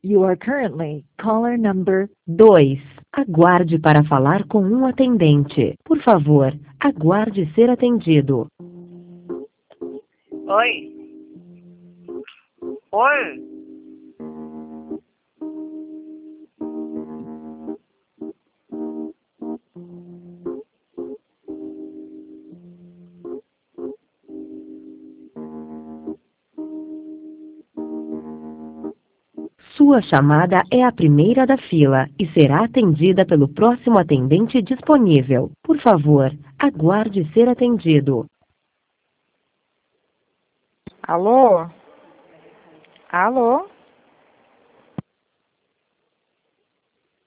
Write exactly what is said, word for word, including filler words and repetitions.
You are currently caller number dois. Aguarde para falar com um atendente. Por favor, aguarde ser atendido. Oi. Oi. Sua chamada é a primeira da fila e será atendida pelo próximo atendente disponível. Por favor, aguarde ser atendido. Alô? Alô?